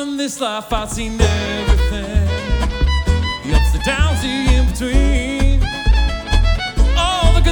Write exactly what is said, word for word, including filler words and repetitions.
in this life I've seen everything, the ups, the downs, the in between.